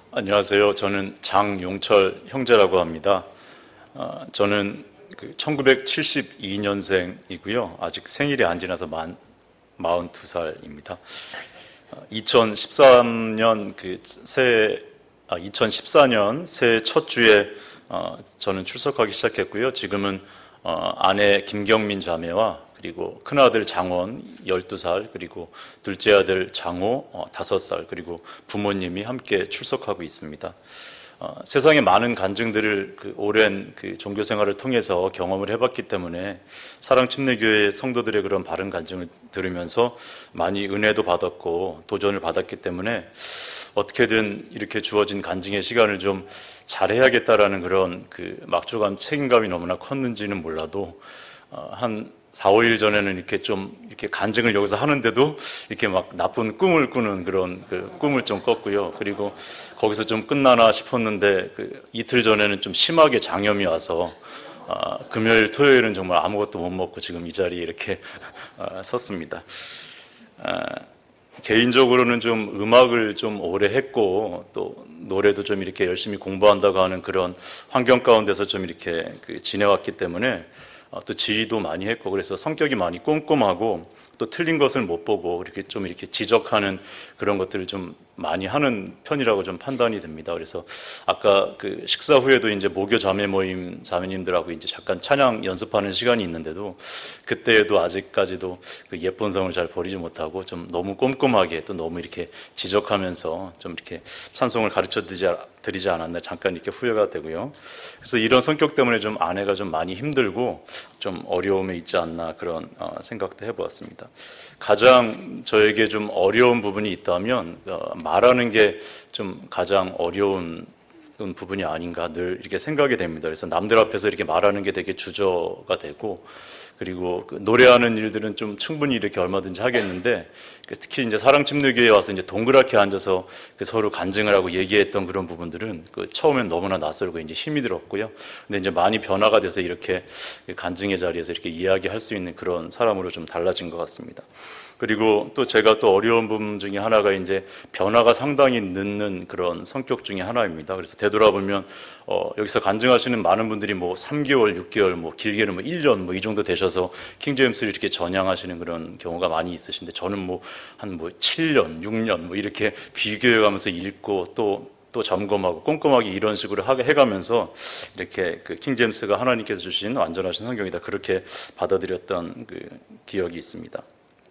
안녕하세요. 저는 장용철 형제라고 합니다. 저는 1972년생이고요. 아직 생일이 안 지나서 42살입니다. 2013년 2014년 새해 첫 주에 저는 출석하기 시작했고요. 지금은 아내 김경민 자매와 그리고 큰아들 장원 12살, 그리고 둘째 아들 장호 5살, 그리고 부모님이 함께 출석하고 있습니다. 세상에 많은 간증들을 오랜 종교 생활을 통해서 경험을 해봤기 때문에 사랑침례교회 성도들의 그런 바른 간증을 들으면서 많이 은혜도 받았고 도전을 받았기 때문에 어떻게든 이렇게 주어진 간증의 시간을 좀 잘해야겠다라는 그런 막중한 책임감이 너무나 컸는지는 몰라도 한 4, 5일 전에는 이렇게 간증을 여기서 하는데도 이렇게 막 나쁜 꿈을 꾸는 그런 꿈을 좀 꿨고요. 그리고 거기서 좀 끝나나 싶었는데 이틀 전에는 좀 심하게 장염이 와서 금요일, 토요일은 정말 아무것도 못 먹고 지금 이 자리에 이렇게 섰습니다. 개인적으로는 좀 음악을 좀 오래 했고 또 노래도 좀 이렇게 열심히 공부한다고 하는 그런 환경 가운데서 좀 이렇게 지내왔기 때문에 또 지휘도 많이 했고 그래서 성격이 많이 꼼꼼하고 또 틀린 것을 못 보고 이렇게 지적하는 그런 것들을 좀 많이 하는 편이라고 좀 판단이 됩니다. 그래서 아까 식사 후에도 이제 모교 자매 모임 자매님들하고 이제 잠깐 찬양 연습하는 시간이 있는데도 그때에도 아직까지도 예쁜 성을 잘 버리지 못하고 좀 너무 꼼꼼하게 또 너무 이렇게 지적하면서 좀 이렇게 찬송을 가르쳐 드리지 않았나 잠깐 이렇게 후회가 되고요. 그래서 이런 성격 때문에 좀 아내가 좀 많이 힘들고 좀 어려움에 있지 않나 그런 생각도 해보았습니다. 가장 저에게 좀 어려운 부분이 있다면 말하는 게 좀 가장 어려운 부분이 아닌가 늘 이렇게 생각이 됩니다. 그래서 남들 앞에서 이렇게 말하는 게 되게 주저가 되고 그리고 노래하는 일들은 좀 충분히 이렇게 얼마든지 하겠는데 특히 이제 사랑침례교회에 와서 이제 동그랗게 앉아서 서로 간증을 하고 얘기했던 그런 부분들은 처음엔 너무나 낯설고 이제 힘이 들었고요. 근데 이제 많이 변화가 돼서 이렇게 간증의 자리에서 이렇게 이야기할 수 있는 그런 사람으로 좀 달라진 것 같습니다. 그리고 또 제가 또 어려운 부분 중에 하나가 이제 변화가 상당히 늦는 그런 성격 중에 하나입니다. 그래서 되돌아보면 여기서 간증하시는 많은 분들이 뭐 3개월, 6개월, 뭐 길게는 뭐 1년 이 정도 되셔서 킹제임스를 이렇게 전향하시는 그런 경우가 많이 있으신데 저는 한 7년, 6년 이렇게 비교해가면서 읽고 또 점검하고 꼼꼼하게 이런 식으로 해가면서 이렇게 킹제임스가 하나님께서 주신 완전하신 성경이다 그렇게 받아들였던 기억이 있습니다.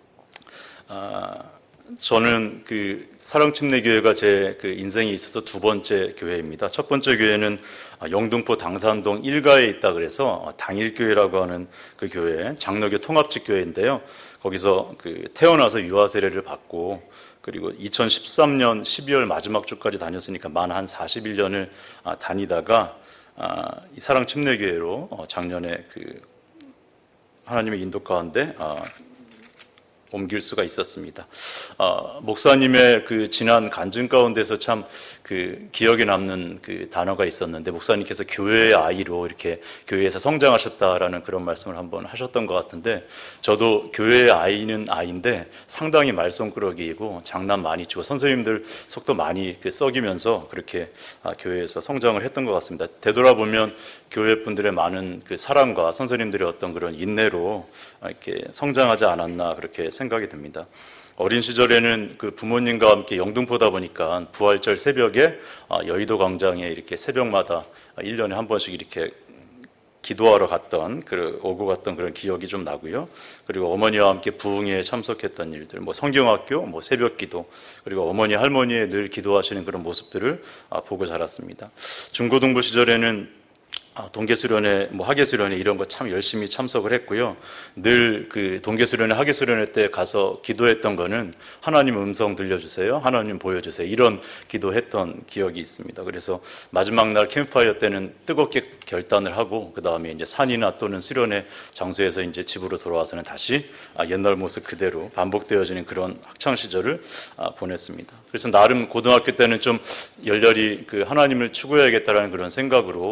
저는 사랑침례교회가 제 인생에 있어서 두 번째 교회입니다. 첫 번째 교회는 영등포 당산동 1가에 있다 그래서 당일교회라고 하는 그 교회, 장로교 통합직 교회인데요. 거기서 태어나서 유아 세례를 받고 그리고 2013년 12월 마지막 주까지 다녔으니까 만 한 41년을 다니다가 이 사랑침례교회로 작년에 하나님의 인도 가운데 옮길 수가 있었습니다. 목사님의 지난 간증 가운데서 참 기억에 남는 단어가 있었는데 목사님께서 교회의 아이로 이렇게 교회에서 성장하셨다라는 그런 말씀을 한번 하셨던 것 같은데 저도 교회의 아이는 아이인데 상당히 말썽꾸러기이고 장난 많이 치고 선생님들 속도 많이 썩이면서 그렇게 교회에서 성장을 했던 것 같습니다. 되돌아보면 교회 분들의 많은 사랑과 선생님들의 어떤 그런 인내로 이렇게 성장하지 않았나 그렇게 생각이 듭니다. 어린 시절에는 부모님과 함께 영등포다 보니까 부활절 새벽에 여의도 광장에 이렇게 새벽마다 1년에 한 번씩 이렇게 기도하러 오고 갔던 그런 기억이 좀 나고요. 그리고 어머니와 함께 부흥회에 참석했던 일들, 성경학교, 새벽 기도, 그리고 어머니, 할머니의 늘 기도하시는 그런 모습들을 보고 자랐습니다. 중고등부 시절에는 동계수련회, 학예수련회 이런 거 참 열심히 참석을 했고요. 늘 동계수련회, 학예수련회 때 가서 기도했던 거는 하나님 음성 들려주세요. 하나님 보여주세요. 이런 기도했던 기억이 있습니다. 그래서 마지막 날 캠프파이어 때는 뜨겁게 결단을 하고 그 다음에 이제 산이나 또는 수련회 장소에서 이제 집으로 돌아와서는 다시 옛날 모습 그대로 반복되어지는 그런 학창 시절을 보냈습니다. 그래서 나름 고등학교 때는 좀 열렬히 하나님을 추구해야겠다라는 그런 생각으로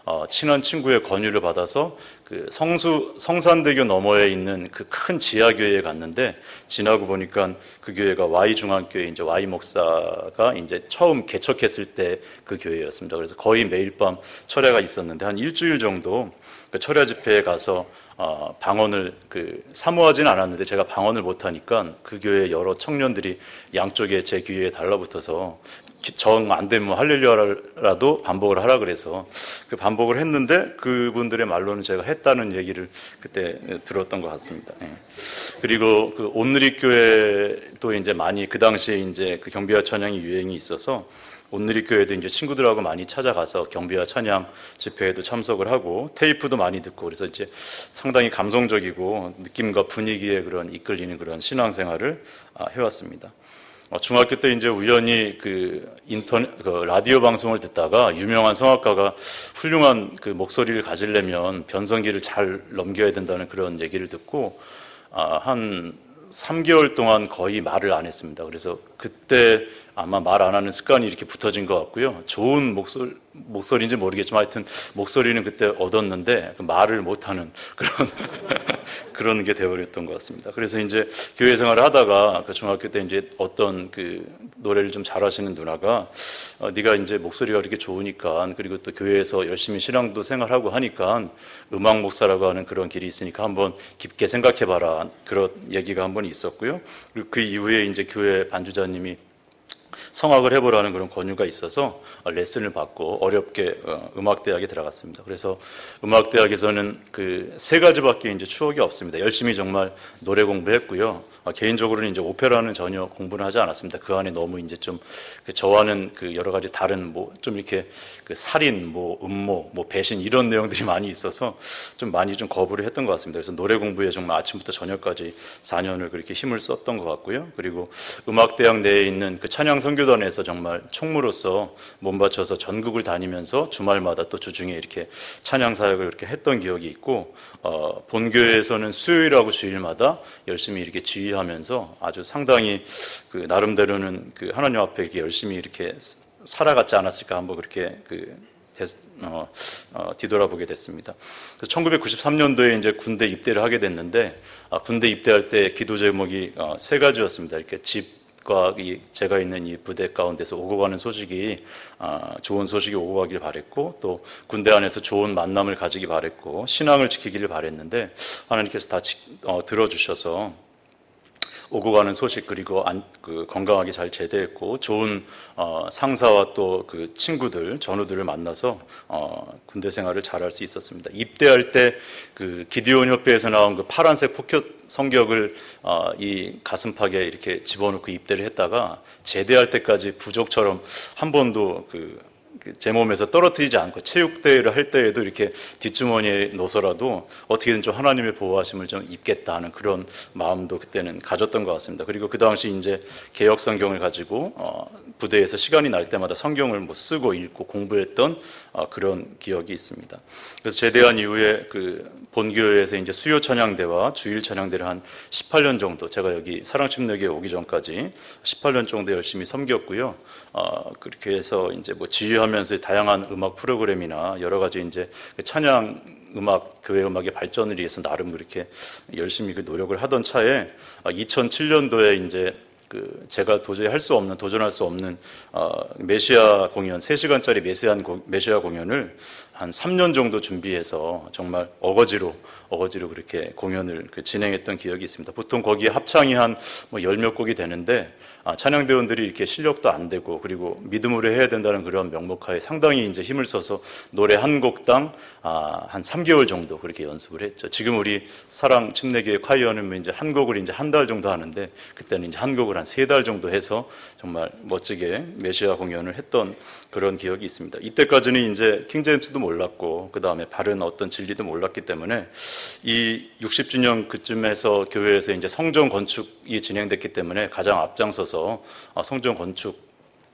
친한 친구의 권유를 받아서 그 성산대교 너머에 있는 그 큰 지하교회에 갔는데, 지나고 보니까 그 교회가 Y중앙교회 이제 Y 목사가 이제 처음 개척했을 때 그 교회였습니다. 그래서 거의 매일 밤 철야가 있었는데 한 일주일 정도 그 철야 집회에 가서 방언을 사모하진 않았는데, 제가 방언을 못하니까 그 교회 여러 청년들이 양쪽에 제 귀에 달라붙어서 정 안 되면 할렐루야라도 반복을 하라 그래서 그 반복을 했는데, 그분들의 말로는 제가 했다는 얘기를 그때 들었던 것 같습니다. 예. 그리고 그 온누리교회도 이제 많이 그 당시에 이제 그 경배와 찬양이 유행이 있어서 온누리교회도 이제 친구들하고 많이 찾아가서 경배와 찬양 집회에도 참석을 하고 테이프도 많이 듣고, 그래서 이제 상당히 감성적이고 느낌과 분위기에 그런 이끌리는 그런 신앙생활을 해왔습니다. 중학교 때 이제 우연히 그 라디오 방송을 듣다가 유명한 성악가가 훌륭한 그 목소리를 가지려면 변성기를 잘 넘겨야 된다는 그런 얘기를 듣고 한 3개월 동안 거의 말을 안 했습니다. 그래서 그때 아마 말 안 하는 습관이 이렇게 붙어진 것 같고요. 좋은 목소리인지 모르겠지만 하여튼 목소리는 그때 얻었는데 말을 못하는 그런 게 되어버렸던 것 같습니다. 그래서 이제 교회 생활을 하다가 그 중학교 때 이제 어떤 그 노래를 좀 잘하시는 누나가 네가 이제 목소리가 이렇게 좋으니까, 그리고 또 교회에서 열심히 신앙도 생활하고 하니까 음악 목사라고 하는 그런 길이 있으니까 한번 깊게 생각해봐라, 그런 얘기가 한 번 있었고요. 그리고 그 이후에 이제 교회 반주자님이 성악을 해보라는 그런 권유가 있어서 레슨을 받고 어렵게 음악대학에 들어갔습니다. 그래서 음악대학에서는 그 3가지밖에 이제 추억이 없습니다. 열심히 정말 노래 공부했고요. 개인적으로는 이제 오페라는 전혀 공부는 하지 않았습니다. 그 안에 너무 이제 좀 저와는 그 여러 가지 다른 좀 이렇게 그 살인, 음모, 배신 이런 내용들이 많이 있어서 좀 많이 좀 거부를 했던 것 같습니다. 그래서 노래 공부에 정말 아침부터 저녁까지 4년을 그렇게 힘을 썼던 것 같고요. 그리고 음악대학 내에 있는 그 찬양 선교단에서 정말 총무로서 몸바쳐서 전국을 다니면서 주말마다 또 주중에 이렇게 찬양 사역을 이렇게 했던 기억이 있고, 본교회에서는 수요일하고 주일마다 열심히 이렇게 지휘하면서 아주 상당히 그 나름대로는 그 하나님 앞에 이렇게 열심히 이렇게 살아갔지 않았을까 한번 그렇게 뒤돌아보게 됐습니다. 그래서 1993년도에 이제 군대 입대를 하게 됐는데, 군대 입대할 때 기도 제목이 3가지였습니다. 이렇게 집과 제가 있는 이 부대 가운데서 오고 가는 소식이 좋은 소식이 오고 가길 바랬고, 또 군대 안에서 좋은 만남을 가지기 바랬고, 신앙을 지키기를 바랬는데 하나님께서 다 들어주셔서 오고 가는 소식, 그리고 건강하게 잘 제대했고 좋은 상사와 또 그 친구들, 전우들을 만나서 군대 생활을 잘할 수 있었습니다. 입대할 때 그 기드온 협회에서 나온 그 파란색 포켓 성경을 이 가슴팍에 이렇게 집어넣고 입대를 했다가 제대할 때까지 부족처럼 한 번도 제 몸에서 떨어뜨리지 않고 체육대회를 할 때에도 이렇게 뒷주머니에 넣어서라도 어떻게든 좀 하나님의 보호하심을 좀 입겠다 하는 그런 마음도 그때는 가졌던 것 같습니다. 그리고 그 당시 이제 개역 성경을 가지고 부대에서 시간이 날 때마다 성경을 쓰고 읽고 공부했던 그런 기억이 있습니다. 그래서 제대한 이후에 그 본교회에서 이제 수요 찬양대와 주일 찬양대를 한 18년 정도, 제가 여기 사랑침례교회 오기 전까지 18년 정도 열심히 섬겼고요. 그렇게 해서 이제 지휘하면서 다양한 음악 프로그램이나 여러 가지 이제 찬양 음악, 교회 음악의 발전을 위해서 나름 그렇게 열심히 그 노력을 하던 차에 2007년도에 이제 제가 도저히 도전할 수 없는 메시아 공연, 3시간짜리 메시아 공연을 한 3년 정도 준비해서 정말 어거지로 그렇게 공연을 진행했던 기억이 있습니다. 보통 거기에 합창이 한 10몇 곡이 되는데 찬양대원들이 이렇게 실력도 안 되고, 그리고 믿음으로 해야 된다는 그런 명목하에 상당히 이제 힘을 써서 노래 한 곡당 한 3개월 정도 그렇게 연습을 했죠. 지금 우리 사랑 침례교회 콰이어는 이제 한 곡을 이제 한 달 정도 하는데, 그때는 이제 한 곡을 한 3달 정도 해서 정말 멋지게 메시아 공연을 했던 그런 기억이 있습니다. 이때까지는 이제 킹제임스도 몰랐고, 그 다음에 바른 어떤 진리도 몰랐기 때문에 이 60주년 그쯤에서 교회에서 이제 성전 건축이 진행됐기 때문에 가장 앞장서서 성전 건축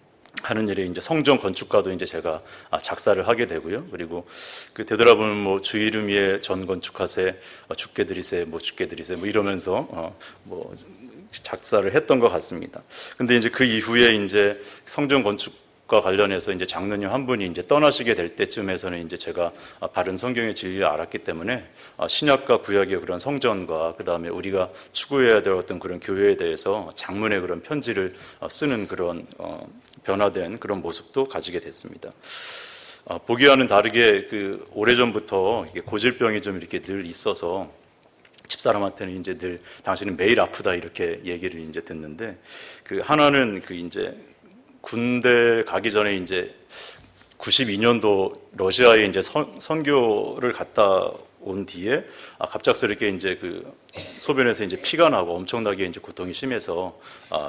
하는 일에 이제 성전 건축가도 이제 제가 작사를 하게 되고요. 그리고 되돌아보면 주 이름 위에 전 건축하세, 죽게 드리세, 못 죽게 드리세, 이러면서 작사를 했던 것 같습니다. 근데 이제 그 이후에 이제 성전 건축 과 관련해서 이제 장로님 한 분이 이제 떠나시게 될 때쯤에서는 이제 제가 바른 성경의 진리를 알았기 때문에 신약과 구약의 그런 성전과 그 다음에 우리가 추구해야 될 어떤 그런 교회에 대해서 장문의 그런 편지를 쓰는 그런 변화된 그런 모습도 가지게 됐습니다. 보기와는 다르게 그 오래전부터 이게 고질병이 좀 이렇게 늘 있어서 집사람한테는 이제 늘 당신은 매일 아프다 이렇게 얘기를 이제 듣는데, 그 하나는 그 이제 군대 가기 전에 이제 92년도 러시아에 이제 선교를 갔다 온 뒤에 갑작스럽게 이제 그 소변에서 이제 피가 나고 엄청나게 이제 고통이 심해서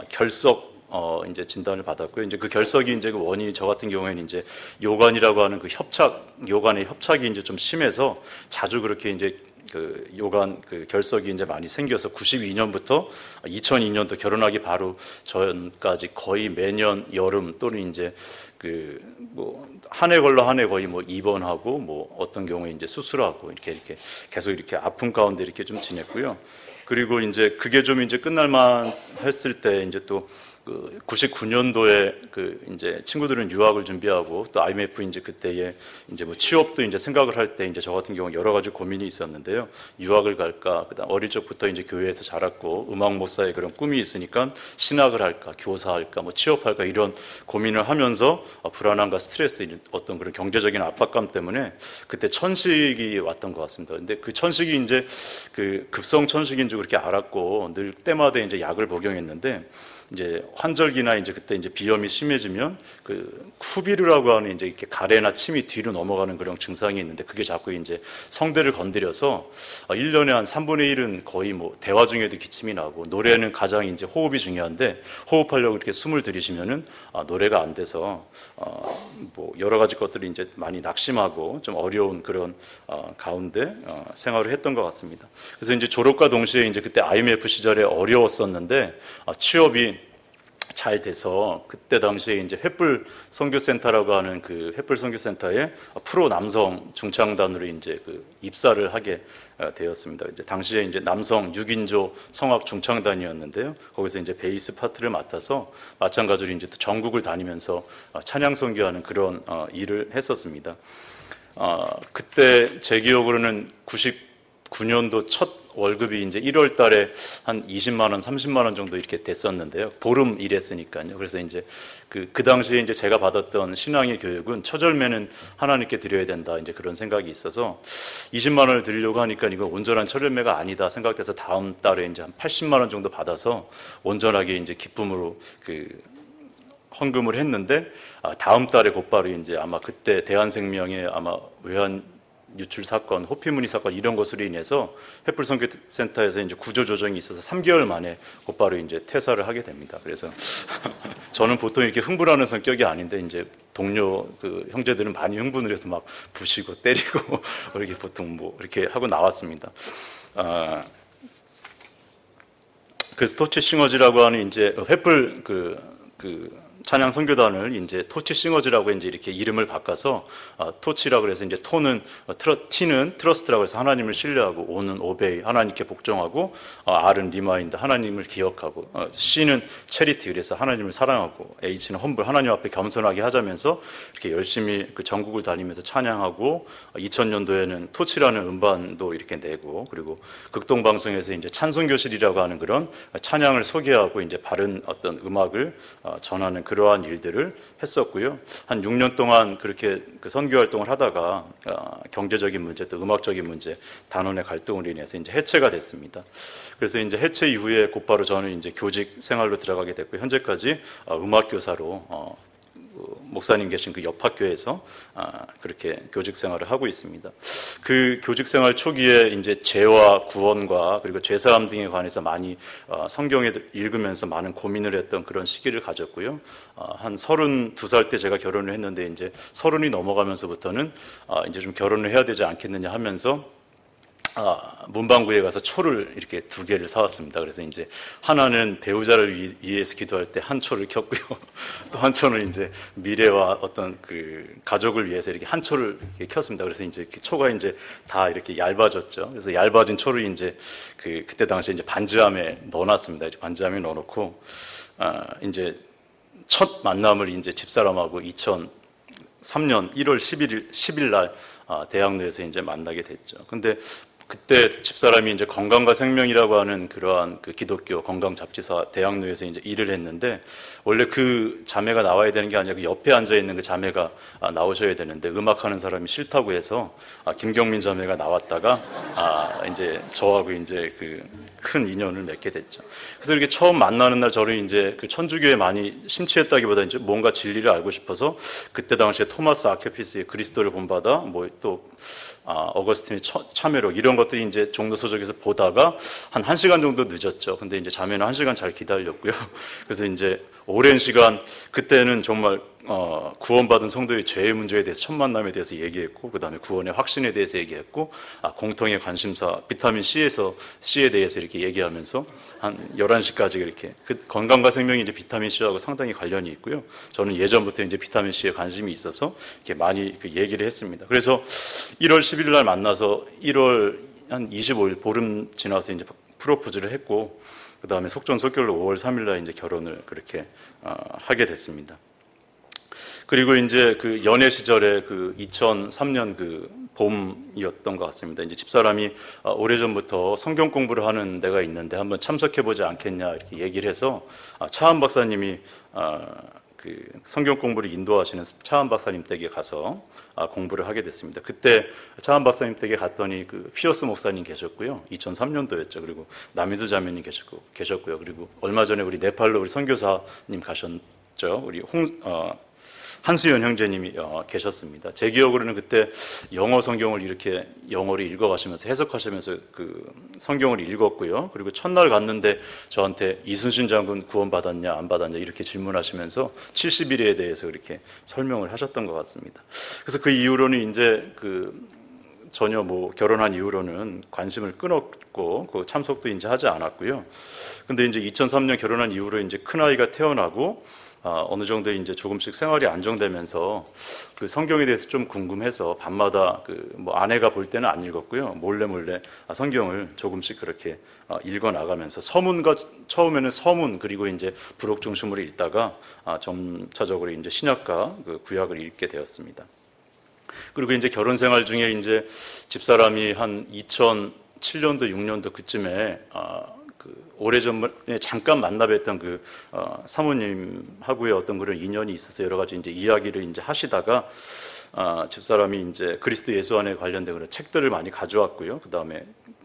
결석 이제 진단을 받았고요. 이제 그 결석이 이제 그 원인이 저 같은 경우에는 이제 요관이라고 하는 그 요관의 협착이 이제 좀 심해서 자주 그렇게 이제 그 요관 그 결석이 이제 많이 생겨서 92년부터 2002년도 결혼하기 바로 전까지 거의 매년 여름 또는 이제 그 뭐 한 해 걸러 한 해 거의 뭐 입원하고 뭐 어떤 경우에 이제 수술하고 이렇게 계속 이렇게 아픔 가운데 이렇게 좀 지냈고요. 그리고 이제 그게 좀 이제 끝날만 했을 때 이제 또 그 99년도에 그 이제 친구들은 유학을 준비하고 또 IMF 이제 그때에 이제 뭐 취업도 이제 생각을 할 때 이제 저 같은 경우 여러 가지 고민이 있었는데요. 유학을 갈까, 그다음 어릴 적부터 이제 교회에서 자랐고 음악 목사의 그런 꿈이 있으니까 신학을 할까, 교사할까, 뭐 취업할까 이런 고민을 하면서 불안함과 스트레스, 어떤 그런 경제적인 압박감 때문에 그때 천식이 왔던 것 같습니다. 근데 그 천식이 이제 그 급성 천식인 줄 그렇게 알았고 늘 때마다 이제 약을 복용했는데, 이제 환절기나 이제 그때 이제 비염이 심해지면 그 쿠비르라고 하는 이제 이렇게 가래나 침이 뒤로 넘어가는 그런 증상이 있는데, 그게 자꾸 이제 성대를 건드려서 1년에 한 3분의 1은 거의 뭐 대화 중에도 기침이 나고, 노래는 가장 이제 호흡이 중요한데 호흡하려고 이렇게 숨을 들이쉬면은 노래가 안 돼서 뭐 여러 가지 것들이 이제 많이 낙심하고 좀 어려운 그런 가운데 생활을 했던 것 같습니다. 그래서 이제 졸업과 동시에 이제 그때 IMF 시절에 어려웠었는데 취업이 잘 돼서 그때 당시에 이제 횃불 선교센터라고 하는 그 횃불 선교센터에 프로 남성 중창단으로 이제 그 입사를 하게 되었습니다. 이제 당시에 이제 남성 6인조 성악 중창단이었는데요. 거기서 이제 베이스 파트를 맡아서 마찬가지로 이제 또 전국을 다니면서 찬양 선교하는 그런 일을 했었습니다. 그때 제 기억으로는 99년도 첫 월급이 이제 1월 달에 한 20만 원, 30만 원 정도 이렇게 됐었는데요. 보름 일했으니까요. 그래서 이제 그 당시에 이제 제가 받았던 신앙의 교육은 처절매는 하나님께 드려야 된다, 이제 그런 생각이 있어서 20만 원을 드리려고 하니까 이거 온전한 처절매가 아니다 생각돼서 다음 달에 이제 한 80만 원 정도 받아서 온전하게 이제 기쁨으로 그 헌금을 했는데, 다음 달에 곧바로 이제 아마 그때 대한생명의 아마 외환 유출 사건, 호피무늬 사건 이런 것으로 인해서 횃불 선교센터에서 이제 구조 조정이 있어서 3개월 만에 곧바로 이제 퇴사를 하게 됩니다. 그래서 저는 보통 이렇게 흥분하는 성격이 아닌데 이제 동료 그 형제들은 많이 흥분을 해서 막 부시고 때리고 이렇게 보통 뭐 이렇게 하고 나왔습니다. 그래서 토치 싱어즈라고 하는 이제 횃불 그 찬양 선교단을 이제 토치 싱어즈라고 이제 이렇게 이름을 바꿔서 토치라고 그래서 이제 T는 트러스트라고 해서 하나님을 신뢰하고, O는 오베이 하나님께 복종하고, R은 리마인드 하나님을 기억하고, C는 체리티 그래서 하나님을 사랑하고, H는 험블 하나님 앞에 겸손하게 하자면서 이렇게 열심히 그 전국을 다니면서 찬양하고, 2000년도에는 토치라는 음반도 이렇게 내고, 그리고 극동 방송에서 이제 찬송교실이라고 하는 그런 찬양을 소개하고 이제 바른 어떤 음악을 전하는 그러한 일들을 했었고요. 한 6년 동안 그렇게 그 선교 활동을 하다가 경제적인 문제 또 음악적인 문제, 단원의 갈등으로 인해서 이제 해체가 됐습니다. 그래서 이제 해체 이후에 곧바로 저는 이제 교직 생활로 들어가게 됐고, 현재까지 음악 교사로 목사님 계신 그 옆 학교에서 그렇게 교직 생활을 하고 있습니다. 그 교직 생활 초기에 이제 죄와 구원과 그리고 죄사함 등에 관해서 많이 성경에 읽으면서 많은 고민을 했던 그런 시기를 가졌고요. 한 32살 때 제가 결혼을 했는데 이제 30이 넘어가면서부터는 이제 좀 결혼을 해야 되지 않겠느냐 하면서 문방구에 가서 초를 이렇게 2개를 사왔습니다. 그래서 이제 하나는 배우자를 위해서 기도할 때 한 초를 켰고요. 또 한 초는 이제 미래와 어떤 그 가족을 위해서 이렇게 한 초를 이렇게 켰습니다. 그래서 이제 초가 이제 다 이렇게 얇아졌죠. 그래서 얇아진 초를 이제 그때 당시에 이제 반지함에 넣어놨습니다. 이제 반지함에 넣어놓고 이제 첫 만남을 이제 집사람하고 2003년 1월 10일 날 대학로에서 이제 만나게 됐죠. 근데 그때 집사람이 이제 건강과 생명이라고 하는 그러한 그 기독교 건강 잡지사 대학로에서 이제 일을 했는데, 원래 그 자매가 나와야 되는 게 아니라 그 옆에 앉아 있는 그 자매가 나오셔야 되는데 음악하는 사람이 싫다고 해서 김경민 자매가 나왔다가 이제 저하고 이제 그 큰 인연을 맺게 됐죠. 그래서 이렇게 처음 만나는 날 저는 이제 그 천주교에 많이 심취했다기보다 이제 뭔가 진리를 알고 싶어서 그때 당시에 토마스 아퀴피스의 그리스도를 본받아 뭐 또 어거스틴의 참회록 이런 것들이 이제 종도 서적에서 보다가 한 1시간 정도 늦었죠. 근데 이제 자매는 1시간 잘 기다렸고요. 그래서 이제 오랜 시간 그때는 정말 구원받은 성도의 죄의 문제에 대해서 첫 만남에 대해서 얘기했고, 그 다음에 구원의 확신에 대해서 얘기했고, 공통의 관심사 비타민 C에 대해서 이렇게 얘기하면서 한 11시까지 이렇게, 그 건강과 생명이 이제 비타민 C하고 상당히 관련이 있고요. 저는 예전부터 이제 비타민 C에 관심이 있어서 이렇게 많이 그 얘기를 했습니다. 그래서 1월 10일 날 만나서 1월 한 25일 보름 지나서 이제 프로포즈를 했고, 그 다음에 속전속결로 5월 3일 날 이제 결혼을 그렇게 하게 됐습니다. 그리고 이제 그 연애 시절에 그 2003년 그 봄이었던 것 같습니다. 이제 집사람이 오래전부터 성경 공부를 하는 데가 있는데 한번 참석해보지 않겠냐 이렇게 얘기를 해서 차한 박사님이 그 성경 공부를 인도하시는 차한 박사님 댁에 가서 공부를 하게 됐습니다. 그때 차한 박사님 댁에 갔더니 그 피어스 목사님 계셨고요. 2003년도였죠. 그리고 남희수 자매님 계셨고요. 그리고 얼마 전에 우리 네팔로 우리 선교사님 가셨죠. 우리 한수연 형제님이 계셨습니다. 제 기억으로는 그때 영어 성경을 이렇게 영어를 읽어가시면서 해석하시면서 그 성경을 읽었고요. 그리고 첫날 갔는데 저한테 이순신 장군 구원 받았냐 안 받았냐 이렇게 질문하시면서 70일에 대해서 이렇게 설명을 하셨던 것 같습니다. 그래서 그 이후로는 이제 그 전혀 뭐 결혼한 이후로는 관심을 끊었고 그 참석도 이제 하지 않았고요. 근데 이제 2003년 결혼한 이후로 이제 큰 아이가 태어나고 어느 정도 이제 조금씩 생활이 안정되면서 그 성경에 대해서 좀 궁금해서 밤마다 그 뭐 아내가 볼 때는 안 읽었고요. 몰래 성경을 조금씩 그렇게 읽어 나가면서 처음에는 서문 그리고 이제 부록 중심으로 읽다가 점차적으로 이제 신약과 그 구약을 읽게 되었습니다. 그리고 이제 결혼 생활 중에 이제 집사람이 한 2007년도 6년도 그쯤에 오래전에 잠깐 만나뵀던 그 사모님하고의 어떤 그런 인연이 있어서 여러 가지 이제 이야기를 이제 하시다가 집사람이 이제 그리스도 예수 안에 관련된 그런 책들을 많이 가져왔고요. 그 다음에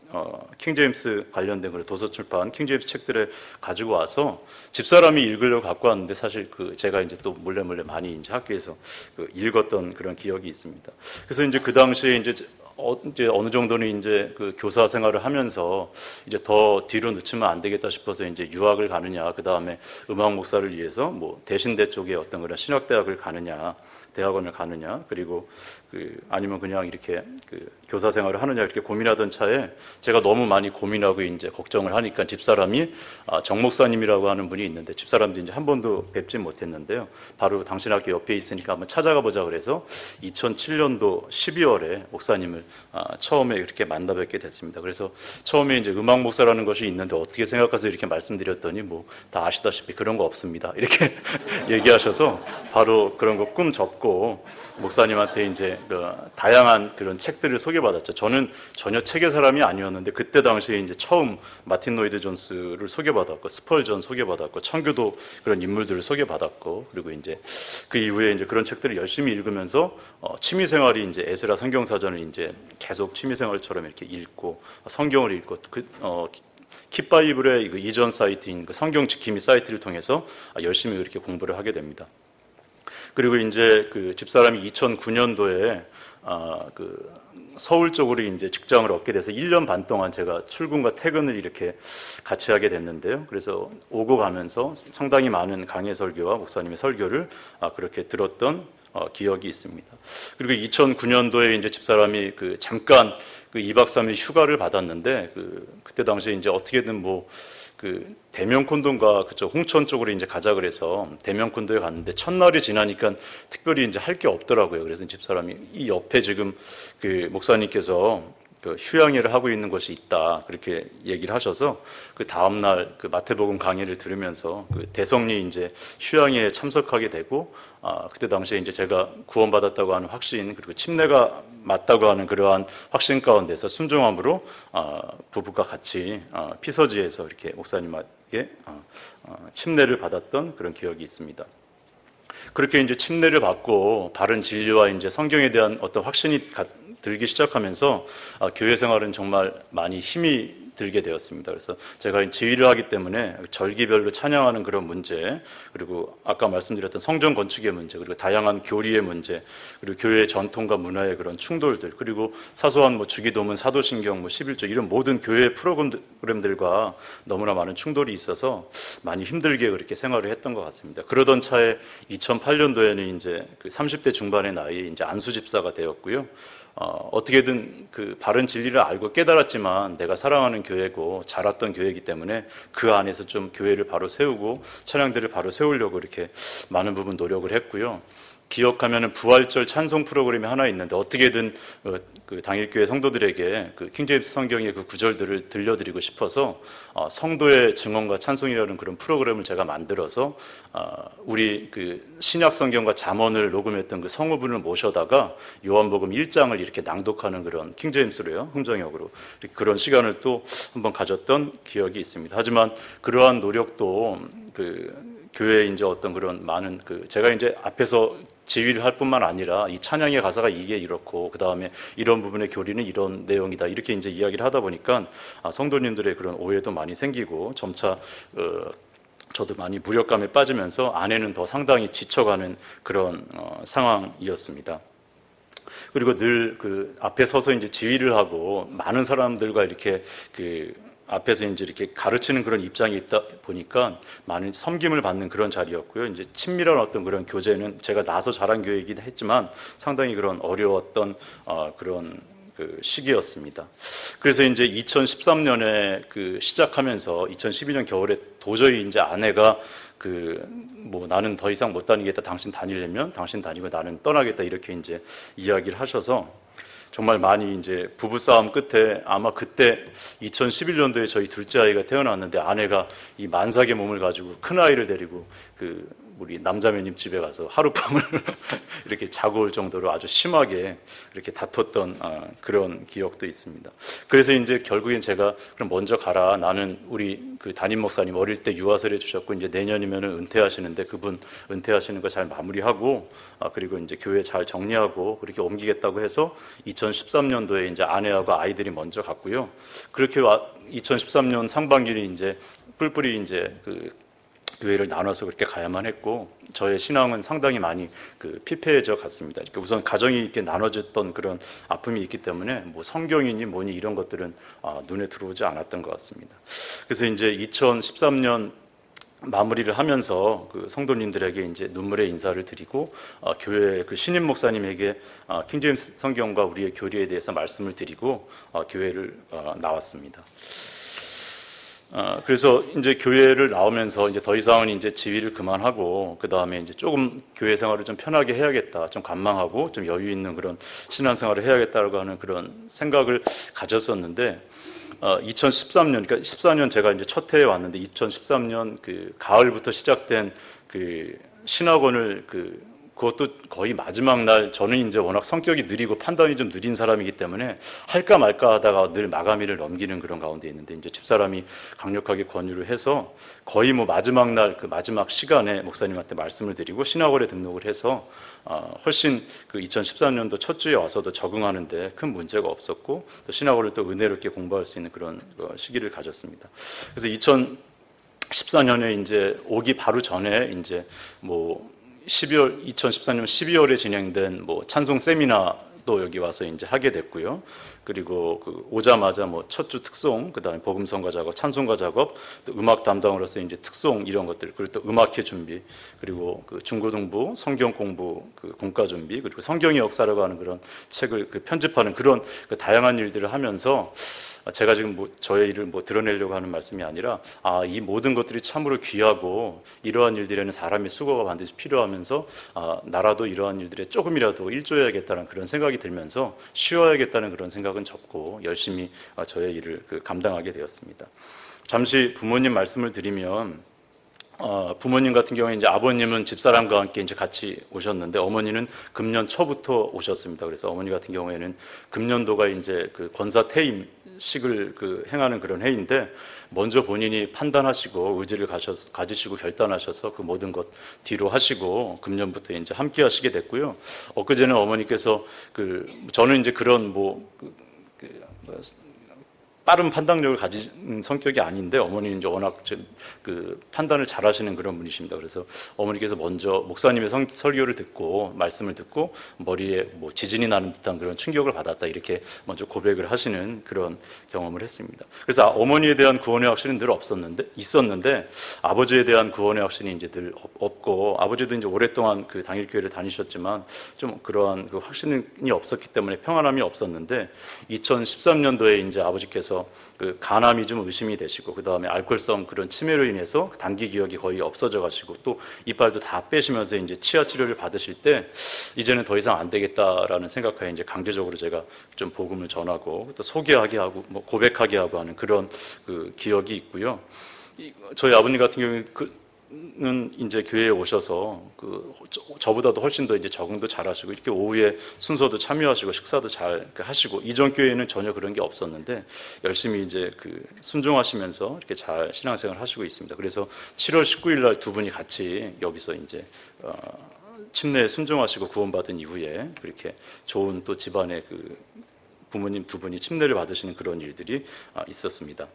킹제임스 관련된 그런 도서 출판 킹제임스 책들을 가지고 와서 집사람이 읽으려고 갖고 왔는데 사실 그 제가 이제 또 몰래 많이 이제 학교에서 그 읽었던 그런 기억이 있습니다. 그래서 이제 그 당시에 이제 어느 정도는 이제 그 교사 생활을 하면서 이제 더 뒤로 늦추면 안 되겠다 싶어서 이제 유학을 가느냐, 그 다음에 음악 목사를 위해서 뭐 대신대 쪽에 어떤 그런 신학대학을 가느냐, 대학원을 가느냐, 그리고 아니면 그냥 이렇게 교사 생활을 하느냐 이렇게 고민하던 차에 제가 너무 많이 고민하고 이제 걱정을 하니까 집사람이 정 목사님이라고 하는 분이 있는데 집사람도 이제 한 번도 뵙지 못했는데요. 바로 당신 학교 옆에 있으니까 한번 찾아가 보자 그래서 2007년도 12월에 목사님을 처음에 이렇게 만나 뵙게 됐습니다. 그래서 처음에 이제 음악 목사라는 것이 있는데 어떻게 생각하세요? 이렇게 말씀드렸더니 뭐 다 아시다시피 그런 거 없습니다. 이렇게 얘기하셔서 바로 그런 거 꿈 접고 목사님한테 이제 다양한 그런 책들을 소개받았죠. 저는 전혀 책의 사람이 아니었는데 그때 당시에 이제 처음 마틴 로이드 존스를 소개받았고 스펄전 소개받았고 청교도 그런 인물들을 소개받았고 그리고 이제 그 이후에 이제 그런 책들을 열심히 읽으면서 취미 생활이 이제 에스라 성경사전을 이제 계속 취미 생활처럼 이렇게 읽고 성경을 읽고 킵바이블의 이전 사이트인 그 성경 지킴이 사이트를 통해서 열심히 그렇게 공부를 하게 됩니다. 그리고 이제 그 집사람이 2009년도에 서울 쪽으로 이제 직장을 얻게 돼서 1년 반 동안 제가 출근과 퇴근을 이렇게 같이 하게 됐는데요. 그래서 오고 가면서 상당히 많은 강해 설교와 목사님의 설교를 그렇게 들었던 기억이 있습니다. 그리고 2009년도에 이제 집사람이 잠깐 2박 3일 휴가를 받았는데 그때 당시에 이제 어떻게든 대명콘도인가 그쪽 홍천 쪽으로 이제 가자 그래서 대명콘도에 갔는데 첫날이 지나니까 특별히 이제 할 게 없더라고요. 그래서 집사람이 이 옆에 지금 목사님께서 그 휴양회를 하고 있는 곳이 있다 그렇게 얘기를 하셔서 그 다음 날 그 마태복음 강의를 들으면서 그 대성리 이제 휴양회에 참석하게 되고 그때 당시에 이제 제가 구원받았다고 하는 확신 그리고 침례가 맞다고 하는 그러한 확신 가운데서 순종함으로 부부가 같이 피서지에서 이렇게 목사님에게 침례를 받았던 그런 기억이 있습니다. 그렇게 이제 침례를 받고 바른 진리와 이제 성경에 대한 어떤 확신이 들기 시작하면서 교회 생활은 정말 많이 힘이 들게 되었습니다. 그래서 제가 지휘를 하기 때문에 절기별로 찬양하는 그런 문제, 그리고 아까 말씀드렸던 성전 건축의 문제, 그리고 다양한 교리의 문제, 그리고 교회의 전통과 문화의 그런 충돌들, 그리고 사소한 뭐 주기도문, 사도신경, 뭐 11조 이런 모든 교회 프로그램들과 너무나 많은 충돌이 있어서 많이 힘들게 그렇게 생활을 했던 것 같습니다. 그러던 차에 2008년도에는 이제 그 30대 중반의 나이에 이제 안수 집사가 되었고요. 어떻게든 그 바른 진리를 알고 깨달았지만 내가 사랑하는 교회고 자랐던 교회이기 때문에 그 안에서 좀 교회를 바로 세우고 찬양들을 바로 세우려고 이렇게 많은 부분 노력을 했고요. 기억하면은 부활절 찬송 프로그램이 하나 있는데 어떻게든 그 당일교회 성도들에게 그 킹제임스 성경의 그 구절들을 들려드리고 싶어서 성도의 증언과 찬송이라는 그런 프로그램을 제가 만들어서 우리 그 신약 성경과 잠언을 녹음했던 그 성우분을 모셔다가 요한복음 1장을 이렇게 낭독하는 그런 킹제임스로요, 흥정역으로 그런 시간을 또 한번 가졌던 기억이 있습니다. 하지만 그러한 노력도 그 교회에 이제 어떤 그런 많은 제가 이제 앞에서 지휘를 할 뿐만 아니라 이 찬양의 가사가 이게 이렇고 그 다음에 이런 부분의 교리는 이런 내용이다 이렇게 이제 이야기를 하다 보니까 성도님들의 그런 오해도 많이 생기고 점차 저도 많이 무력감에 빠지면서 아내는 더 상당히 지쳐가는 그런 상황이었습니다. 그리고 늘 그 앞에 서서 이제 지휘를 하고 많은 사람들과 이렇게 앞에서 이제 이렇게 가르치는 그런 입장이 있다 보니까 많은 섬김을 받는 그런 자리였고요. 이제 친밀한 어떤 그런 교제는 제가 나서 자란 교회이긴 했지만 상당히 그런 어려웠던 그런 그 시기였습니다. 그래서 이제 2013년에 시작하면서 2012년 겨울에 도저히 이제 아내가 뭐 나는 더 이상 못 다니겠다. 당신 다니려면 당신 다니고 나는 떠나겠다. 이렇게 이제 이야기를 하셔서 정말 많이 이제 부부싸움 끝에 아마 그때 2011년도에 저희 둘째 아이가 태어났는데 아내가 이 만삭의 몸을 가지고 큰 아이를 데리고 우리 남자매님 집에 가서 하룻밤을 이렇게 자고 올 정도로 아주 심하게 이렇게 다퉜던 그런 기억도 있습니다. 그래서 이제 결국엔 제가 그럼 먼저 가라. 나는 우리 담임 목사님 어릴 때 유아설해 주셨고 이제 내년이면은 은퇴하시는데 그분 은퇴하시는 거 잘 마무리하고 그리고 이제 교회 잘 정리하고 그렇게 옮기겠다고 해서 2013년도에 이제 아내하고 아이들이 먼저 갔고요. 그렇게 2013년 상반기に이제 뿔뿔이 이제 교회를 나눠서 그렇게 가야만 했고 저의 신앙은 상당히 많이 피폐해져 갔습니다. 우선 가정이 이렇게 나눠졌던 그런 아픔이 있기 때문에 뭐 성경이니 뭐니 이런 것들은 눈에 들어오지 않았던 것 같습니다. 그래서 이제 2013년 마무리를 하면서 성도님들에게 이제 눈물의 인사를 드리고 교회 신임 목사님에게 킹제임스 성경과 우리의 교리에 대해서 말씀을 드리고 교회를 나왔습니다. 그래서 이제 교회를 나오면서 이제 더 이상은 이제 지휘를 그만하고 그 다음에 이제 조금 교회 생활을 좀 편하게 해야겠다, 좀 관망하고 좀 여유 있는 그런 신앙생활을 해야겠다라고 하는 그런 생각을 가졌었는데 2013년, 그러니까 14년 제가 이제 첫 해에 왔는데 2013년 가을부터 시작된 신학원을 그것도 거의 마지막 날 저는 이제 워낙 성격이 느리고 판단이 좀 느린 사람이기 때문에 할까 말까 하다가 늘 마감일을 넘기는 그런 가운데 있는데 이제 집사람이 강력하게 권유를 해서 거의 뭐 마지막 날 마지막 시간에 목사님한테 말씀을 드리고 신학원에 등록을 해서 훨씬 2013년도 첫 주에 와서도 적응하는데 큰 문제가 없었고 또 신학원을 또 은혜롭게 공부할 수 있는 그런 시기를 가졌습니다. 그래서 2014년에 이제 오기 바로 전에 이제 2014년 12월에 진행된 찬송 세미나도 여기 와서 이제 하게 됐고요. 그리고 오자마자 첫 주 특송, 그다음에 복음성가 작업, 찬송가 작업, 또 음악 담당으로서 이제 특송 이런 것들, 그리고 또 음악회 준비, 그리고 중고등부 성경 공부 공과 준비, 그리고 성경의 역사라고 하는 그런 책을 편집하는 그런 다양한 일들을 하면서 제가 지금 저의 일을 드러내려고 하는 말씀이 아니라 이 모든 것들이 참으로 귀하고 이러한 일들에는 사람의 수고가 반드시 필요하면서 나라도 이러한 일들에 조금이라도 일조해야겠다는 그런 생각이 들면서 쉬어야겠다는 그런 생각을 생각은 접고 열심히 저의 일을 감당하게 되었습니다. 잠시 부모님 말씀을 드리면 부모님 같은 경우에 이제 아버님은 집사람과 함께 이제 같이 오셨는데 어머니는 금년 초부터 오셨습니다. 그래서 어머니 같은 경우에는 금년도가 이제 권사 퇴임식을 행하는 그런 해인데 먼저 본인이 판단하시고 의지를 가지시고 결단하셔서 그 모든 것 뒤로 하시고 금년부터 이제 함께 하시게 됐고요. 엊그제는 어머니께서 저는 이제 그런 빠른 판단력을 가진 성격이 아닌데 어머니는 이제 워낙 판단을 잘하시는 그런 분이십니다. 그래서 어머니께서 먼저 목사님의 설교를 듣고 말씀을 듣고 머리에 지진이 나는 듯한 그런 충격을 받았다 이렇게 먼저 고백을 하시는 그런 경험을 했습니다. 그래서 어머니에 대한 구원의 확신은 늘 있었는데 아버지에 대한 구원의 확신이 이제 늘 없고 아버지도 이제 오랫동안 당일교회를 다니셨지만 좀 그러한 확신이 없었기 때문에 평안함이 없었는데 2013년도에 이제 아버지께서 간암이 좀 의심이 되시고 그 다음에 알코올성 그런 치매로 인해서 단기 기억이 거의 없어져 가시고 또 이빨도 다 빼시면서 이제 치아 치료를 받으실 때 이제는 더 이상 안 되겠다라는 생각하에 이제 강제적으로 제가 좀 복음을 전하고 또 소개하게 하고 고백하게 하고 하는 그런 기억이 있고요. 저희 아버님 같은 경우는 이제 교회에 오셔서 저보다도 훨씬 더 이제 적응도 잘하시고 이렇게 오후에 순서도 참여하시고 식사도 잘 하시고 이전 교회에는 전혀 그런 게 없었는데 열심히 이제 순종하시면서 이렇게 잘 신앙생활 하시고 있습니다. 그래서 7월 19일 날 두 분이 같이 여기서 이제 침례에 순종하시고 구원받은 이후에 그렇게 좋은 또 집안의 부모님 두 분이 침례를 받으시는 그런 일들이 있었습니다.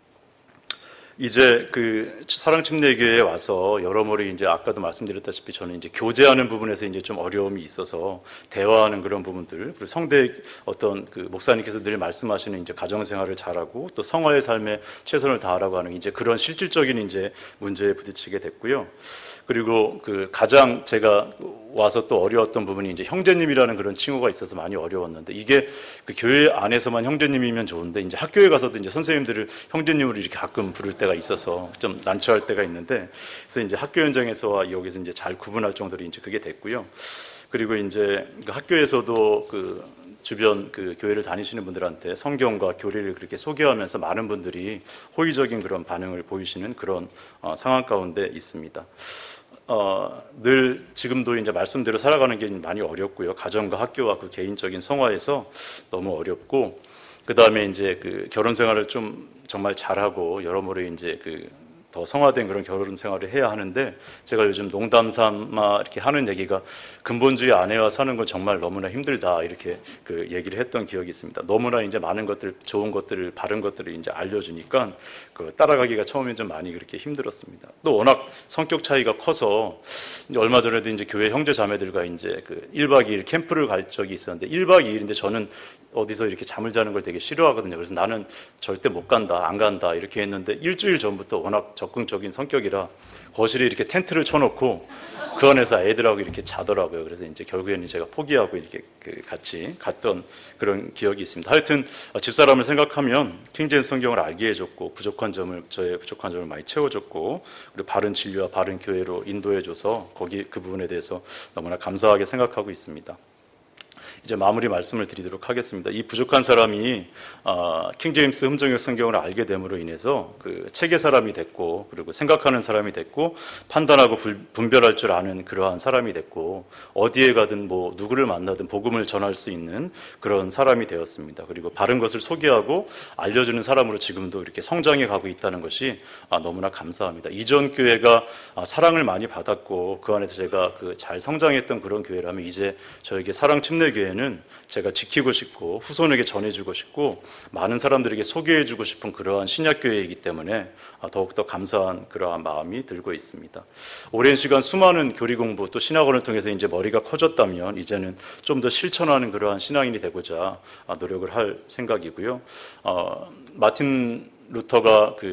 이제 사랑침례교회에 와서 여러모로 이제 아까도 말씀드렸다시피 저는 이제 교제하는 부분에서 이제 좀 어려움이 있어서 대화하는 그런 부분들 그리고 성대 어떤 목사님께서 늘 말씀하시는 이제 가정생활을 잘하고 또 성화의 삶에 최선을 다하라고 하는 이제 그런 실질적인 이제 문제에 부딪히게 됐고요. 그리고 가장 제가 와서 또 어려웠던 부분이 이제 형제님이라는 그런 칭호가 있어서 많이 어려웠는데 이게 교회 안에서만 형제님이면 좋은데 이제 학교에 가서도 이제 선생님들을 형제님으로 이렇게 가끔 부를 때가 있어서 좀 난처할 때가 있는데 그래서 이제 학교 현장에서와 여기서 이제 잘 구분할 정도로 이제 그게 됐고요. 그리고 이제 학교에서도 주변 교회를 다니시는 분들한테 성경과 교리를 그렇게 소개하면서 많은 분들이 호의적인 그런 반응을 보이시는 그런 상황 가운데 있습니다. 늘 지금도 이제 말씀대로 살아가는 게 많이 어렵고요. 가정과 학교와 개인적인 성화에서 너무 어렵고 그 다음에 이제 결혼 생활을 좀 정말 잘하고 여러모로 이제 더 성화된 그런 결혼 생활을 해야 하는데 제가 요즘 농담 삼아 이렇게 하는 얘기가 근본주의 아내와 사는 건 정말 너무나 힘들다 이렇게 얘기를 했던 기억이 있습니다. 너무나 이제 많은 것들, 좋은 것들을, 바른 것들을 이제 알려주니까 따라가기가 처음엔 좀 많이 그렇게 힘들었습니다. 또 워낙 성격 차이가 커서 얼마 전에도 이제 교회 형제 자매들과 이제 1박 2일 캠프를 갈 적이 있었는데 1박 2일인데 저는 어디서 이렇게 잠을 자는 걸 되게 싫어하거든요. 그래서 나는 절대 못 간다, 안 간다 이렇게 했는데 일주일 전부터 워낙 적극적인 성격이라 거실에 이렇게 텐트를 쳐놓고 그 안에서 애들하고 이렇게 자더라고요. 그래서 이제 결국에는 제가 포기하고 이렇게 같이 갔던 그런 기억이 있습니다. 하여튼 집사람을 생각하면 킹제임스 성경을 알게 해줬고 저의 부족한 점을 많이 채워줬고 그리고 바른 진리와 바른 교회로 인도해줘서 그 부분에 대해서 너무나 감사하게 생각하고 있습니다. 이제 마무리 말씀을 드리도록 하겠습니다. 이 부족한 사람이 킹제임스 흠정역 성경을 알게 됨으로 인해서 책의 사람이 됐고 그리고 생각하는 사람이 됐고 판단하고 분별할 줄 아는 그러한 사람이 됐고 어디에 가든 누구를 만나든 복음을 전할 수 있는 그런 사람이 되었습니다. 그리고 바른 것을 소개하고 알려주는 사람으로 지금도 이렇게 성장해 가고 있다는 것이 너무나 감사합니다. 이전 교회가 사랑을 많이 받았고 그 안에서 제가 잘 성장했던 그런 교회라면 이제 저에게 사랑침례교회는 제가 지키고 싶고 후손에게 전해주고 싶고 많은 사람들에게 소개해주고 싶은 그러한 신약교회이기 때문에 더욱더 감사한 그러한 마음이 들고 있습니다. 오랜 시간 수많은 교리 공부 또 신학원을 통해서 이제 머리가 커졌다면 이제는 좀 더 실천하는 그러한 신앙인이 되고자 노력을 할 생각이고요. 마틴 루터가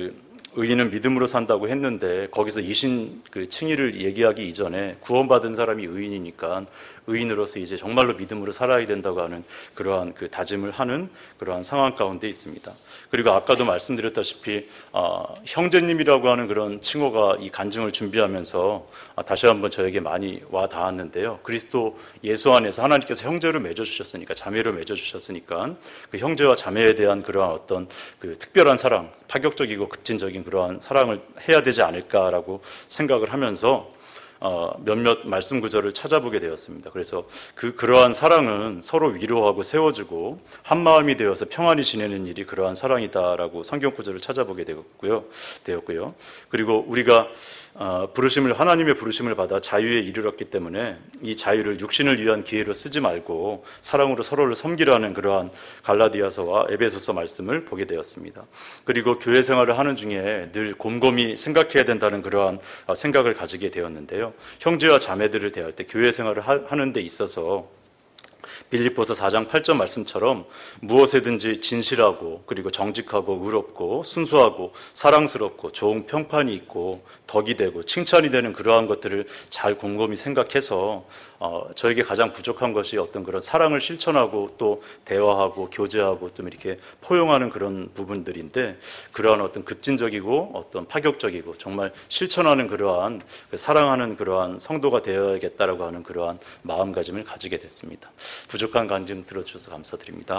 의인은 믿음으로 산다고 했는데 거기서 이신 그 칭의를 얘기하기 이전에 구원받은 사람이 의인이니까 의인으로서 이제 정말로 믿음으로 살아야 된다고 하는 그러한 그 다짐을 하는 그러한 상황 가운데 있습니다. 그리고 아까도 말씀드렸다시피 형제님이라고 하는 그런 칭호가 이 간증을 준비하면서 다시 한번 저에게 많이 와 닿았는데요. 그리스도 예수 안에서 하나님께서 형제로 맺어주셨으니까, 자매로 맺어주셨으니까 그 형제와 자매에 대한 그러한 어떤 그 특별한 사랑, 파격적이고 급진적인 그러한 사랑을 해야 되지 않을까라고 생각을 하면서 몇몇 말씀 구절을 찾아보게 되었습니다. 그래서 그러한 사랑은 서로 위로하고 세워주고 한 마음이 되어서 평안히 지내는 일이 그러한 사랑이다라고 성경 구절을 찾아보게 되었고요. 그리고 우리가 하나님의 부르심을 받아 자유에 이르렀기 때문에 이 자유를 육신을 위한 기회로 쓰지 말고 사랑으로 서로를 섬기라는 그러한 갈라디아서와 에베소서 말씀을 보게 되었습니다. 그리고 교회 생활을 하는 중에 늘 곰곰이 생각해야 된다는 그러한 생각을 가지게 되었는데요. 형제와 자매들을 대할 때 교회 생활을 하는 데 있어서 빌립보서 4장 8절 말씀처럼 무엇에든지 진실하고 그리고 정직하고 의롭고 순수하고 사랑스럽고 좋은 평판이 있고 덕이 되고 칭찬이 되는 그러한 것들을 잘 곰곰이 생각해서 저에게 가장 부족한 것이 어떤 그런 사랑을 실천하고 또 대화하고 교제하고 좀 이렇게 포용하는 그런 부분들인데, 그러한 어떤 급진적이고 어떤 파격적이고 정말 실천하는 그러한 사랑하는 그러한 성도가 되어야겠다라고 하는 그러한 마음가짐을 가지게 됐습니다. 부족한 간증 들어주셔서 감사드립니다.